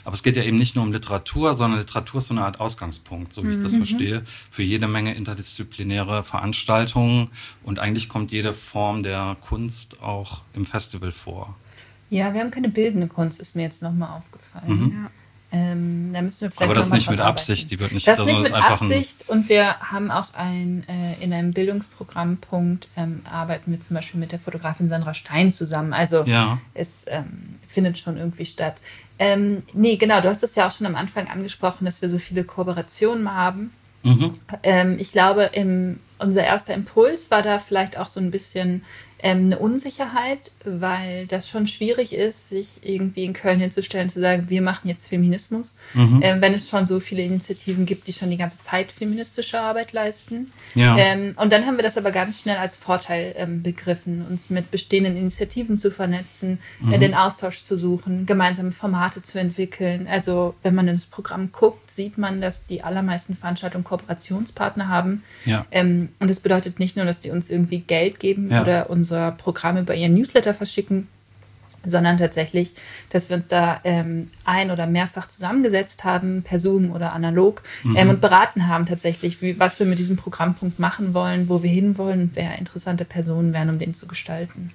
Aber es geht ja eben nicht nur um Literatur, sondern Literatur ist so eine Art Ausgangspunkt, so wie ich das verstehe, für jede Menge interdisziplinäre Veranstaltungen. Und eigentlich kommt jede Form der Kunst auch im Festival vor. Ja, wir haben keine bildende Kunst, ist mir jetzt nochmal aufgefallen. Ja. Da müssen wir vielleicht aber das ist nicht mit arbeiten. Absicht, die wird nicht. Das ist nicht ist mit einfach Absicht und wir haben auch in einem Bildungsprogrammpunkt arbeiten wir zum Beispiel mit der Fotografin Sandra Stein zusammen. Also es findet schon irgendwie statt. Nee, genau, du hast es ja auch schon am Anfang angesprochen, dass wir so viele Kooperationen haben. Ich glaube, unser erster Impuls war da vielleicht auch so ein bisschen eine Unsicherheit, weil das schon schwierig ist, sich irgendwie in Köln hinzustellen, zu sagen, wir machen jetzt Feminismus, wenn es schon so viele Initiativen gibt, die schon die ganze Zeit feministische Arbeit leisten. Ja. Und dann haben wir das aber ganz schnell als Vorteil begriffen, uns mit bestehenden Initiativen zu vernetzen, den Austausch zu suchen, gemeinsame Formate zu entwickeln. Also wenn man ins Programm guckt, sieht man, dass die allermeisten Veranstaltungen Kooperationspartner haben. Ja. Und das bedeutet nicht nur, dass die uns irgendwie Geld geben oder unser Programm über ihren Newsletter verschicken, sondern tatsächlich, dass wir uns da ein- oder mehrfach zusammengesetzt haben, per Zoom oder analog, und beraten haben tatsächlich, was wir mit diesem Programmpunkt machen wollen, wo wir hinwollen und wer interessante Personen wären, um den zu gestalten.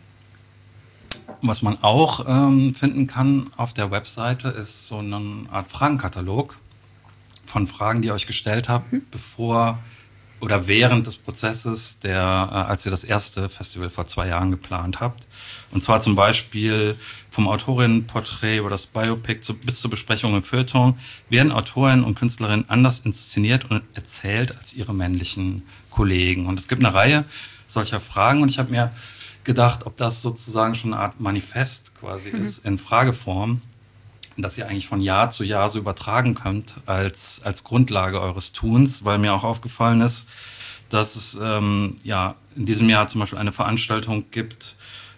Was man auch finden kann auf der Webseite, ist so eine Art Fragenkatalog von Fragen, die ihr euch gestellt habt, bevor oder während des Prozesses, als ihr das erste Festival vor 2 Jahren geplant habt. Und zwar zum Beispiel vom Autorinnenporträt über das Biopic bis zur Besprechung im Feuilleton werden Autorinnen und Künstlerinnen anders inszeniert und erzählt als ihre männlichen Kollegen. Und es gibt eine Reihe solcher Fragen und ich habe mir gedacht, ob das sozusagen schon eine Art Manifest quasi ist in Frageform, das ihr eigentlich von Jahr zu Jahr so übertragen könnt als Grundlage eures Tuns, weil mir auch aufgefallen ist, dass es in diesem Jahr zum Beispiel eine Veranstaltung gibt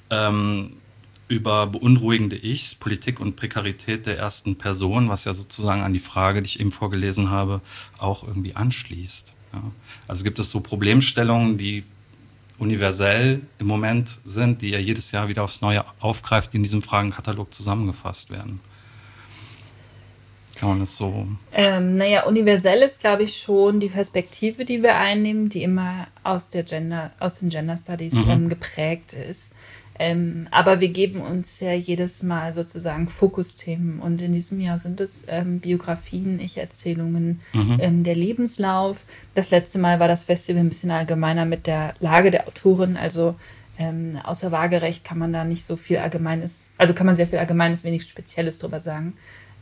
über beunruhigende Ichs, Politik und Prekarität der ersten Person, was ja sozusagen an die Frage, die ich eben vorgelesen habe, auch irgendwie anschließt. Ja. Also gibt es so Problemstellungen, die universell im Moment sind, die ihr jedes Jahr wieder aufs Neue aufgreift, die in diesem Fragenkatalog zusammengefasst werden. Kann man das so? Universell ist, glaube ich, schon die Perspektive, die wir einnehmen, die immer aus den Gender Studies geprägt ist. Aber wir geben uns ja jedes Mal sozusagen Fokusthemen und in diesem Jahr sind es Biografien, Ich-Erzählungen, der Lebenslauf. Das letzte Mal war das Festival ein bisschen allgemeiner mit der Lage der Autorin, also außer Waagerecht kann man da nicht so viel Allgemeines, also kann man sehr viel Allgemeines, wenig Spezielles drüber sagen.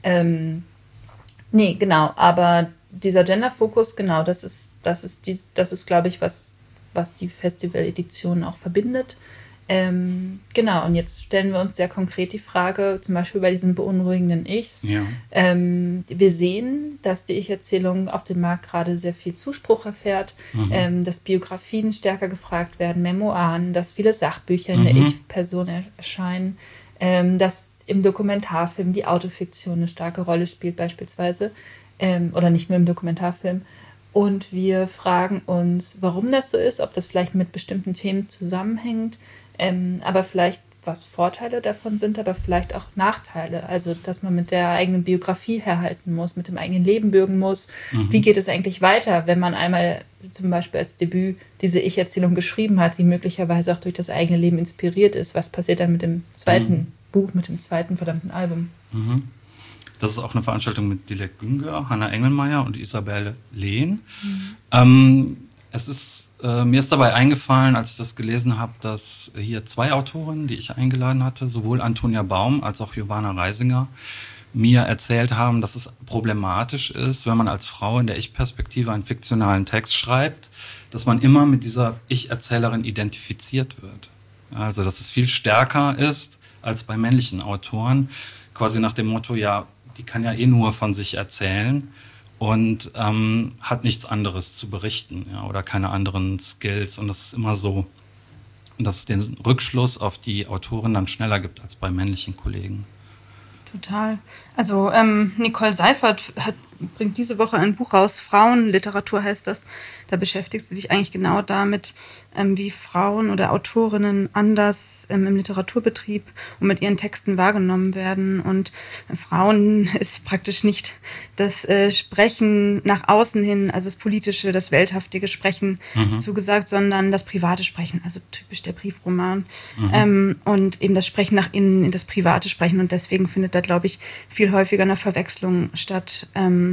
Nee, genau, aber dieser Gender-Fokus, genau, das ist, glaube ich, was die Festival-Edition auch verbindet. Genau, und jetzt stellen wir uns sehr konkret die Frage, zum Beispiel bei diesen beunruhigenden Ichs. Ja. Wir sehen, dass die Ich-Erzählung auf dem Markt gerade sehr viel Zuspruch erfährt, dass Biografien stärker gefragt werden, Memoiren, dass viele Sachbücher in der Ich-Person erscheinen, dass im Dokumentarfilm die Autofiktion eine starke Rolle spielt beispielsweise, oder nicht nur im Dokumentarfilm. Und wir fragen uns, warum das so ist, ob das vielleicht mit bestimmten Themen zusammenhängt, aber vielleicht was Vorteile davon sind, aber vielleicht auch Nachteile. Also, dass man mit der eigenen Biografie herhalten muss, mit dem eigenen Leben bürgen muss. Wie geht es eigentlich weiter, wenn man einmal zum Beispiel als Debüt diese Ich-Erzählung geschrieben hat, die möglicherweise auch durch das eigene Leben inspiriert ist? Was passiert dann mit dem zweiten Buch, mit dem zweiten verdammten Album? Das ist auch eine Veranstaltung mit Dilek Güngör, Hanna Engelmeier und Isabelle Lehn. Mir ist dabei eingefallen, als ich das gelesen habe, dass hier 2 Autorinnen, die ich eingeladen hatte, sowohl Antonia Baum als auch Giovanna Reisinger, mir erzählt haben, dass es problematisch ist, wenn man als Frau in der Ich-Perspektive einen fiktionalen Text schreibt, dass man immer mit dieser Ich-Erzählerin identifiziert wird. Also, dass es viel stärker ist als bei männlichen Autoren, quasi nach dem Motto, ja, die kann ja eh nur von sich erzählen und hat nichts anderes zu berichten, ja, oder keine anderen Skills. Und das ist immer so, dass es den Rückschluss auf die Autorin dann schneller gibt als bei männlichen Kollegen. Total. Also Nicole Seifert hat bringt diese Woche ein Buch raus, Frauenliteratur heißt das. Da beschäftigt sie sich eigentlich genau damit, wie Frauen oder Autorinnen anders im Literaturbetrieb und mit ihren Texten wahrgenommen werden. Und Frauen ist praktisch nicht das Sprechen nach außen hin, also das politische, das welthaftige Sprechen zugesagt, sondern das private Sprechen, also typisch der Briefroman. Und eben das Sprechen nach innen, in das private Sprechen. Und deswegen findet da, glaube ich, viel häufiger eine Verwechslung statt.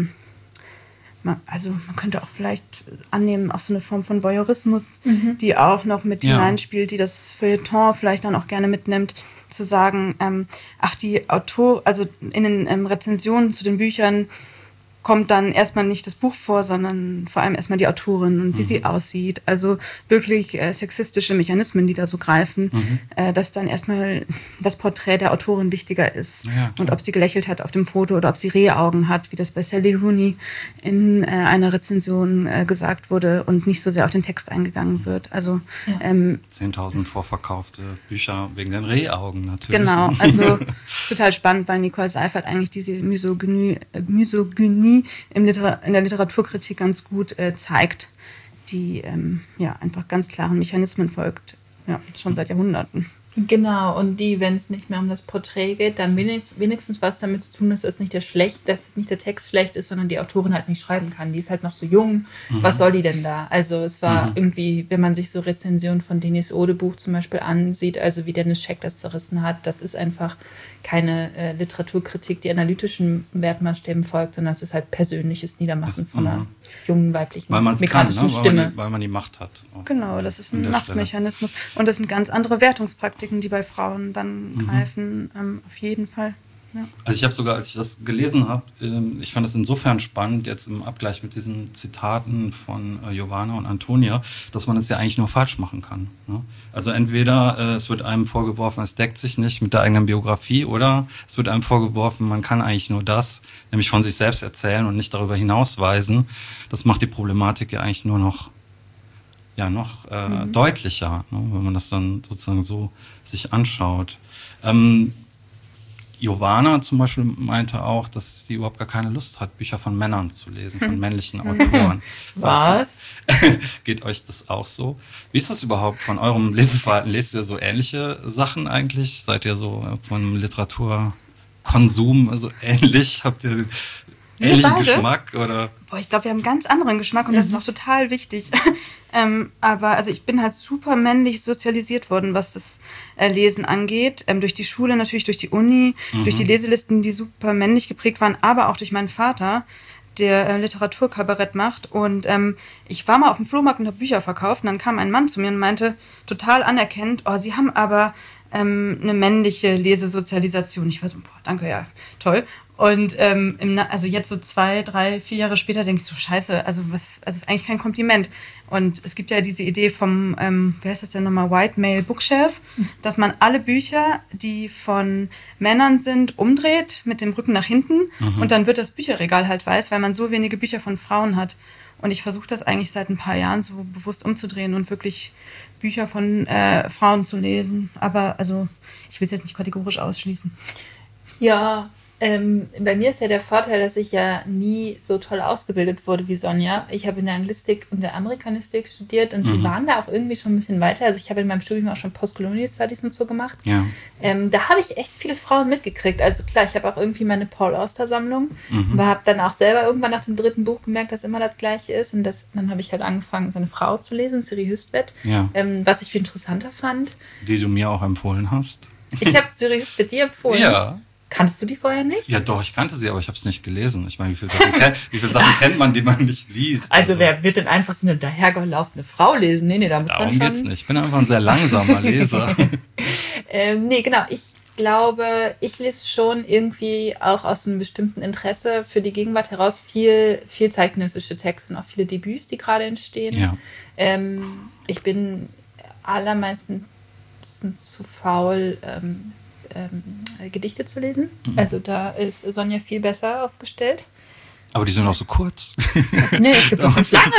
Also man könnte auch vielleicht annehmen, auch so eine Form von Voyeurismus, die auch noch mit hineinspielt, die das Feuilleton vielleicht dann auch gerne mitnimmt, zu sagen, die also in den Rezensionen zu den Büchern kommt dann erstmal nicht das Buch vor, sondern vor allem erstmal die Autorin und wie sie aussieht. Also wirklich sexistische Mechanismen, die da so greifen, dass dann erstmal das Porträt der Autorin wichtiger ist. Ja, und ob sie gelächelt hat auf dem Foto oder ob sie Rehaugen hat, wie das bei Sally Rooney in einer Rezension gesagt wurde und nicht so sehr auf den Text eingegangen wird. Also 10.000 vorverkaufte Bücher wegen den Rehaugen natürlich. Genau, also ist total spannend, weil Nicole Seifert eigentlich diese Misogynie in der Literaturkritik ganz gut zeigt, die einfach ganz klaren Mechanismen folgt, schon seit Jahrhunderten. Genau, und die, wenn es nicht mehr um das Porträt geht, dann wenigstens was damit zu tun ist, dass nicht der Text schlecht ist, sondern die Autorin halt nicht schreiben kann. Die ist halt noch so jung. Was soll die denn da? Also es war irgendwie, wenn man sich so Rezensionen von Denis Odebuch zum Beispiel ansieht, also wie Dennis Scheck das zerrissen hat, das ist einfach keine Literaturkritik, die analytischen Wertmaßstäben folgt, sondern es ist halt persönliches Niedermachen von einer jungen weiblichen migrantischen Stimme. Weil man die Macht hat. Genau, das ist ein Machtmechanismus. Und das sind ganz andere Wertungspraktiken, die bei Frauen dann greifen, auf jeden Fall. Ja. Also ich habe sogar, als ich das gelesen habe, ich fand es insofern spannend, jetzt im Abgleich mit diesen Zitaten von Jovana und Antonia, dass man es ja eigentlich nur falsch machen kann. Ne? Also entweder es wird einem vorgeworfen, es deckt sich nicht mit der eigenen Biografie, oder es wird einem vorgeworfen, man kann eigentlich nur das, nämlich von sich selbst erzählen und nicht darüber hinausweisen. Das macht die Problematik ja eigentlich nur noch deutlicher, ne, wenn man das dann sozusagen so sich anschaut. Jovana zum Beispiel meinte auch, dass sie überhaupt gar keine Lust hat, Bücher von Männern zu lesen, von männlichen Autoren. Was? Geht euch das auch so? Wie ist das überhaupt von eurem Leseverhalten? Lest ihr so ähnliche Sachen eigentlich? Seid ihr so von Literaturkonsum so ähnlich? Habt ihr ähnlichen Geschmack? Oder? Ich glaube, wir haben einen ganz anderen Geschmack und das ist auch total wichtig. Aber also ich bin halt super männlich sozialisiert worden, was das Lesen angeht. Durch die Schule, natürlich durch die Uni, durch die Leselisten, die super männlich geprägt waren, aber auch durch meinen Vater, der Literaturkabarett macht. Und ich war mal auf dem Flohmarkt und habe Bücher verkauft. Und dann kam ein Mann zu mir und meinte, total anerkennend, Sie haben aber eine männliche Lesesozialisation. Ich war so, danke, ja, toll. Und also jetzt so 2, 3, 4 Jahre später denke ich so, scheiße, also ist eigentlich kein Kompliment. Und es gibt ja diese Idee vom, wie heißt das denn nochmal, White Male Bookshelf, dass man alle Bücher, die von Männern sind, umdreht mit dem Rücken nach hinten und dann wird das Bücherregal halt weiß, weil man so wenige Bücher von Frauen hat. Und ich versuche das eigentlich seit ein paar Jahren so bewusst umzudrehen und wirklich Bücher von Frauen zu lesen. Aber also ich will es jetzt nicht kategorisch ausschließen. Ja, bei mir ist ja der Vorteil, dass ich ja nie so toll ausgebildet wurde wie Sonja. Ich habe in der Anglistik und der Amerikanistik studiert und die waren da auch irgendwie schon ein bisschen weiter. Also ich habe in meinem Studium auch schon Postcolonial Studies und so gemacht. Ja. Da habe ich echt viele Frauen mitgekriegt. Also klar, ich habe auch irgendwie meine Paul-Auster-Sammlung, aber habe dann auch selber irgendwann nach dem 3. Buch gemerkt, dass immer das Gleiche ist. Und dann habe ich halt angefangen, so eine Frau zu lesen, Siri Hüstvedt, was ich viel interessanter fand. Die du mir auch empfohlen hast. Ich habe Siri Hüstvedt dir empfohlen. Ja. Kanntest du die vorher nicht? Ja, doch, ich kannte sie, aber ich habe es nicht gelesen. Ich meine, wie viele Sachen kennt man, die man nicht liest? Also wer wird denn einfach so eine dahergelaufene Frau lesen? Nee, da muss man schon... Darum geht's nicht. Ich bin einfach ein sehr langsamer Leser. Nee, genau. Ich glaube, ich lese schon irgendwie auch aus einem bestimmten Interesse für die Gegenwart heraus viel zeitgenössische Texte und auch viele Debüts, die gerade entstehen. Ja. Ich bin allermeistens zu faul... Gedichte zu lesen. Also da ist Sonja viel besser aufgestellt. Aber die sind auch so kurz. Nee, es gibt auch ganz lange.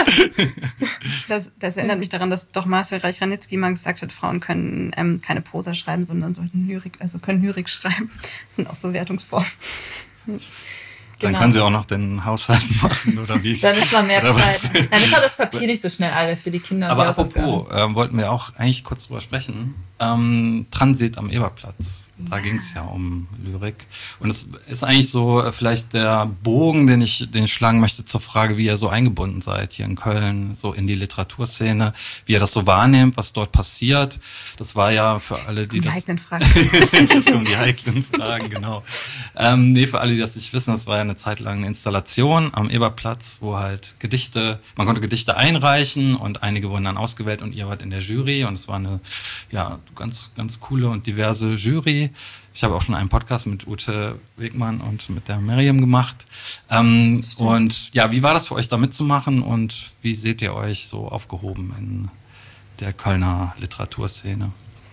Das erinnert mich daran, dass doch Marcel Reich-Ranitzky mal gesagt hat, Frauen können keine Prosa schreiben, sondern können Lyrik schreiben. Das sind auch so Wertungsformen. Dann Genau. können Sie auch noch den Haushalt machen, oder wie? Dann ist noch mehr Oder was? Zeit. Dann ist auch das Papier nicht so schnell alle für die Kinder. und Aber die Hausaufgaben. apropos, wollten wir auch eigentlich kurz drüber sprechen. Transit am Eberplatz. Da ging es ja um Lyrik. Und es ist eigentlich so vielleicht der Bogen, den ich schlagen möchte zur Frage, wie ihr so eingebunden seid hier in Köln, so in die Literaturszene, wie ihr das so wahrnehmt, was dort passiert. Das war ja für alle, die Die das... heiklen Fragen. Jetzt kommen die heiklen Fragen, genau. Für alle, die das nicht wissen, das war ja eine Zeit lang eine Installation am Eberplatz, wo halt man konnte Gedichte einreichen und einige wurden dann ausgewählt und ihr wart in der Jury und es war eine, ganz, ganz coole und diverse Jury. Ich habe auch schon einen Podcast mit Ute Wegmann und mit der Miriam gemacht. Und ja, wie war das für euch da mitzumachen und wie seht ihr euch so aufgehoben in der Kölner Literaturszene?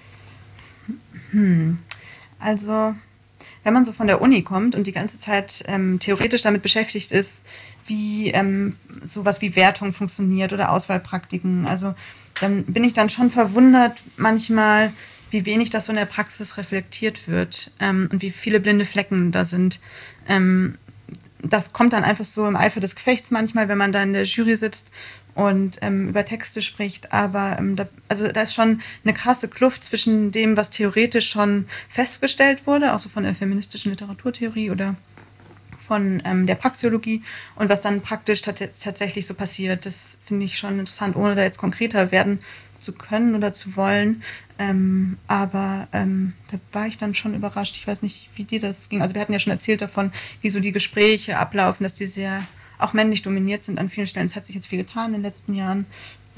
Also, wenn man so von der Uni kommt und die ganze Zeit theoretisch damit beschäftigt ist, wie sowas wie Wertung funktioniert oder Auswahlpraktiken, also dann bin ich dann schon verwundert manchmal, wie wenig das so in der Praxis reflektiert wird und wie viele blinde Flecken da sind. Das kommt dann einfach so im Eifer des Gefechts manchmal, wenn man da in der Jury sitzt und über Texte spricht. Aber da ist schon eine krasse Kluft zwischen dem, was theoretisch schon festgestellt wurde, auch so von der feministischen Literaturtheorie oder von der Praxeologie und was dann praktisch tatsächlich so passiert. Das finde ich schon interessant, ohne da jetzt konkreter werden zu können oder zu wollen. Aber da war ich dann schon überrascht. Ich weiß nicht, wie dir das ging. Also wir hatten ja schon erzählt davon, wie so die Gespräche ablaufen, dass die sehr auch männlich dominiert sind an vielen Stellen. Es hat sich jetzt viel getan in den letzten Jahren.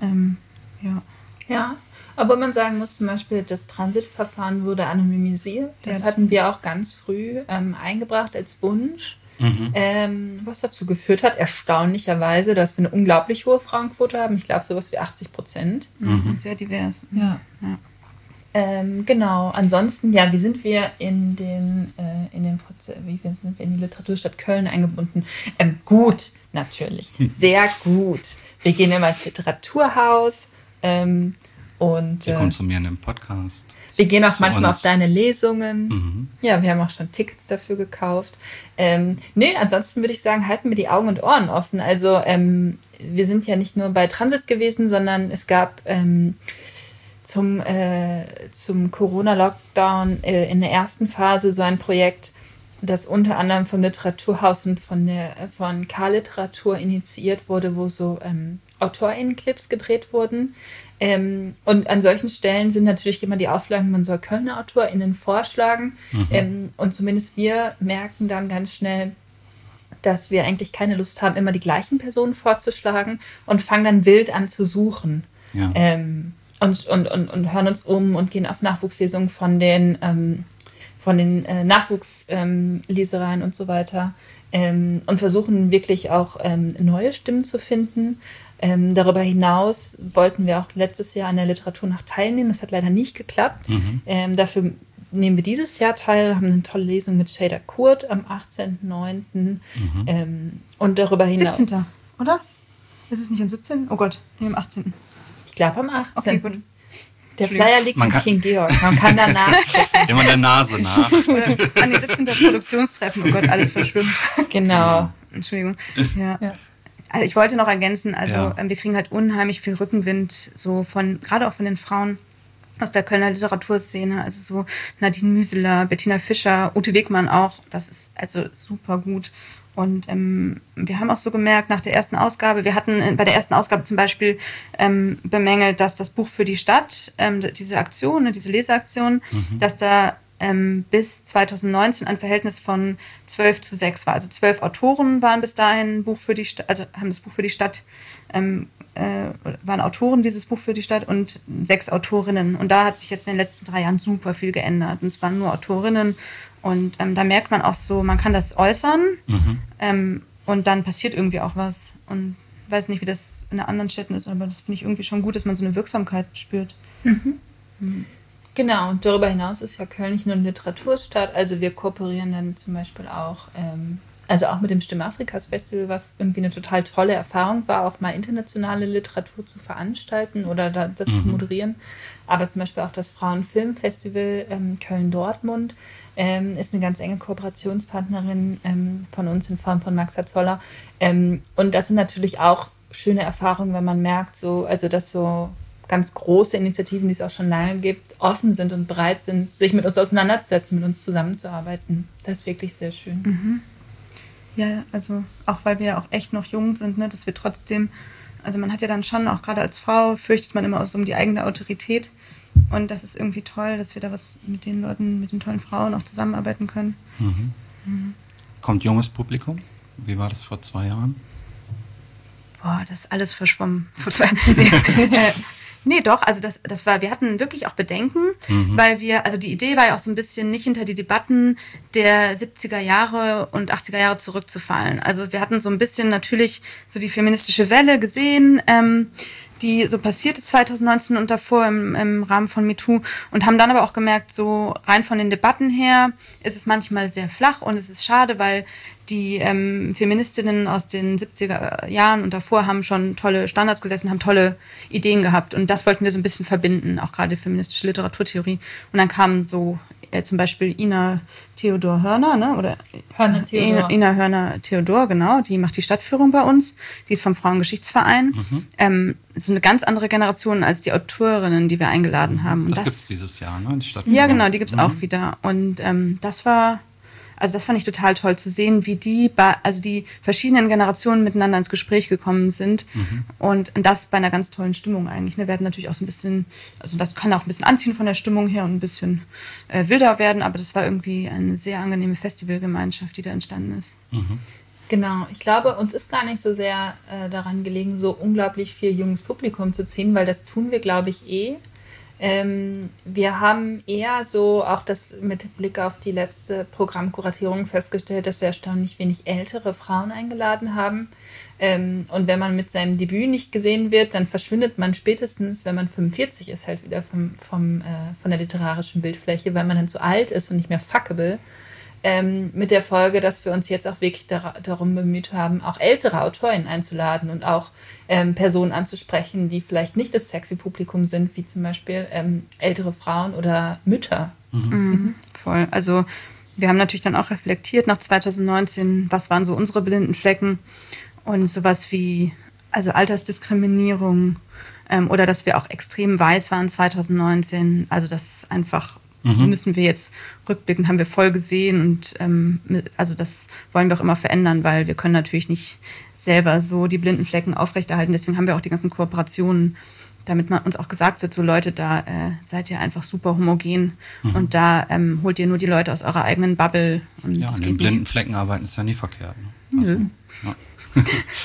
Ja, aber man sagen muss zum Beispiel, das Transitverfahren wurde anonymisiert. Das hatten wir auch ganz früh eingebracht als Wunsch. Was dazu geführt hat, erstaunlicherweise, dass wir eine unglaublich hohe Frauenquote haben. Ich glaube, sowas wie 80%. Sehr divers. Ja. Genau. Ansonsten, wie sind wir in den Prozess, wie sind wir in die Literaturstadt Köln eingebunden? Gut, natürlich. Sehr gut. Wir gehen immer ins Literaturhaus und Wir konsumieren den Podcast. wir gehen auch manchmal uns. auf deine Lesungen. Ja, wir haben auch schon Tickets dafür gekauft. Ansonsten würde ich sagen, halten wir die Augen und Ohren offen. Also wir sind ja nicht nur bei Transit gewesen, sondern es gab zum Corona-Lockdown in der ersten Phase so ein Projekt, das unter anderem vom Literaturhaus und von K-Literatur initiiert wurde, wo so AutorInnen-Clips gedreht wurden. Und an solchen Stellen sind natürlich immer die Auflagen, man soll Kölner AutorInnen vorschlagen. Und zumindest wir merken dann ganz schnell, dass wir eigentlich keine Lust haben, immer die gleichen Personen vorzuschlagen und fangen dann wild an zu suchen. Ja. Und hören uns um und gehen auf Nachwuchslesungen von den Nachwuchslesereien und so weiter und versuchen wirklich auch neue Stimmen zu finden. Darüber hinaus wollten wir auch letztes Jahr an der Literaturnacht teilnehmen. Das hat leider nicht geklappt. Dafür nehmen wir dieses Jahr teil, haben eine tolle Lesung mit Shader Kurt am 18.09. Und darüber hinaus... 17. Oder? Ist es nicht am 17.? Oh Gott, nee, am 18. Ich glaube am 18. Okay, gut. Der Flyer liegt in King Georg. Man kann danach gucken. Immer der Nase nach. An den 17. Produktionstreffen. Oh Gott, alles verschwimmt. Genau. Entschuldigung. Ja. Also ich wollte noch ergänzen, Ja. wir kriegen halt unheimlich viel Rückenwind, so gerade auch von den Frauen aus der Kölner Literaturszene, also so Nadine Müseler, Bettina Fischer, Ute Wegmann auch, das ist also super gut. Und wir haben auch so gemerkt, nach der ersten Ausgabe, wir hatten bei der ersten Ausgabe zum Beispiel bemängelt, dass das Buch für die Stadt, diese Aktion, diese Leseaktion, dass da bis 2019 ein Verhältnis von 12:6 war. Also 12 Autoren waren bis dahin Buch für die Stadt, also haben das Buch für die Stadt, waren Autoren dieses Buch für die Stadt und 6 Autorinnen. Und da hat sich jetzt in den letzten 3 Jahren super viel geändert. Und es waren nur Autorinnen. Und da merkt man auch so, man kann das äußern und dann passiert irgendwie auch was. Und ich weiß nicht, wie das in anderen Städten ist, aber das finde ich irgendwie schon gut, dass man so eine Wirksamkeit spürt. Genau, und darüber hinaus ist ja Köln nicht nur eine Literaturstadt, also wir kooperieren dann zum Beispiel auch, auch mit dem Stimmafrikas-Festival, was irgendwie eine total tolle Erfahrung war, auch mal internationale Literatur zu veranstalten oder das zu moderieren, aber zum Beispiel auch das Frauenfilmfestival Köln-Dortmund, ist eine ganz enge Kooperationspartnerin von uns in Form von Maxa Zoller. Und das sind natürlich auch schöne Erfahrungen, wenn man merkt, dass so ganz große Initiativen, die es auch schon lange gibt, offen sind und bereit sind, sich mit uns auseinanderzusetzen, mit uns zusammenzuarbeiten. Das ist wirklich sehr schön. Mhm. Ja, also auch weil wir ja auch echt noch jung sind, ne, dass wir trotzdem, also man hat ja dann schon, auch gerade als Frau, fürchtet man immer so um die eigene Autorität. Und das ist irgendwie toll, dass wir da was mit den Leuten, mit den tollen Frauen auch zusammenarbeiten können. Mhm. Mhm. Kommt junges Publikum? Wie war das vor 2 Jahren? Boah, das ist alles verschwommen. Nee, doch, also das war, wir hatten wirklich auch Bedenken, weil also die Idee war ja auch so ein bisschen nicht hinter die Debatten der 70er Jahre und 80er Jahre zurückzufallen. Also wir hatten so ein bisschen natürlich so die feministische Welle gesehen, die so passierte 2019 und davor im Rahmen von MeToo und haben dann aber auch gemerkt, so rein von den Debatten her ist es manchmal sehr flach und es ist schade, weil die Feministinnen aus den 70er Jahren und davor haben schon tolle Standards gesessen, haben tolle Ideen gehabt und das wollten wir so ein bisschen verbinden, auch gerade feministische Literaturtheorie. Und dann kam so zum Beispiel Ina Theodor Hörner, ne? Oder Ina Hörner Theodor, genau, die macht die Stadtführung bei uns, die ist vom Frauengeschichtsverein. So eine ganz andere Generation als die Autorinnen, die wir eingeladen haben. Und das gibt es dieses Jahr, ne? Die Stadtführung. Ja, genau, die gibt es auch wieder. Und das fand ich total toll zu sehen, wie die verschiedenen Generationen miteinander ins Gespräch gekommen sind und das bei einer ganz tollen Stimmung eigentlich. Wir werden natürlich auch so ein bisschen, also das kann auch ein bisschen anziehen von der Stimmung her und ein bisschen wilder werden, aber das war irgendwie eine sehr angenehme Festivalgemeinschaft, die da entstanden ist. Mhm. Genau, ich glaube, uns ist gar nicht so sehr daran gelegen, so unglaublich viel junges Publikum zu ziehen, weil das tun wir, glaube ich, wir haben eher so auch das mit Blick auf die letzte Programmkuratierung festgestellt, dass wir erstaunlich wenig ältere Frauen eingeladen haben. Und wenn man mit seinem Debüt nicht gesehen wird, dann verschwindet man spätestens, wenn man 45 ist, halt wieder von der literarischen Bildfläche, weil man dann zu alt ist und nicht mehr fuckable. Mit der Folge, dass wir uns jetzt auch wirklich darum bemüht haben, auch ältere Autorinnen einzuladen und auch Personen anzusprechen, die vielleicht nicht das sexy Publikum sind, wie zum Beispiel ältere Frauen oder Mütter. Voll. Also wir haben natürlich dann auch reflektiert nach 2019, was waren so unsere blinden Flecken und sowas wie also Altersdiskriminierung oder dass wir auch extrem weiß waren 2019. Also das ist einfach müssen wir jetzt rückblickend, haben wir voll gesehen und also das wollen wir auch immer verändern, weil wir können natürlich nicht selber so die blinden Flecken aufrechterhalten. Deswegen haben wir auch die ganzen Kooperationen, damit man uns auch gesagt wird, so Leute, da seid ihr einfach super homogen und da holt ihr nur die Leute aus eurer eigenen Bubble. Und ja, an den blinden Flecken arbeiten ist ja nie verkehrt. Ne? Also, ja.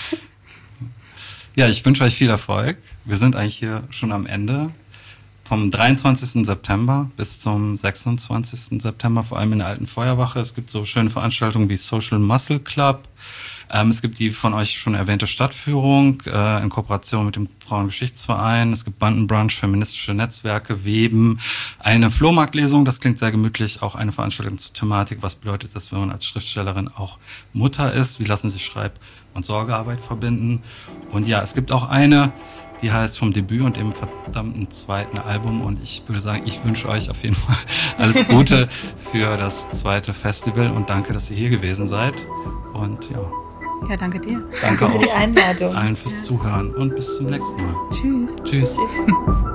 Ja, ich wünsche euch viel Erfolg. Wir sind eigentlich hier schon am Ende. Vom 23. September bis zum 26. September, vor allem in der Alten Feuerwache. Es gibt so schöne Veranstaltungen wie Social Muscle Club. Es gibt die von euch schon erwähnte Stadtführung in Kooperation mit dem Frauengeschichtsverein. Es gibt Bandenbrunch, feministische Netzwerke, Weben, eine Flohmarktlesung, das klingt sehr gemütlich, auch eine Veranstaltung zur Thematik. Was bedeutet das, wenn man als Schriftstellerin auch Mutter ist? Wie lassen sich Schreib- und Sorgearbeit verbinden? Und ja, es gibt auch eine, die heißt Vom Debüt und dem verdammten zweiten Album. Und ich würde sagen, ich wünsche euch auf jeden Fall alles Gute für das zweite Festival und danke, dass ihr hier gewesen seid. Und ja. Ja, danke dir. Danke für die auch Einladung. allen fürs Zuhören und bis zum nächsten Mal. Tschüss. Tschüss.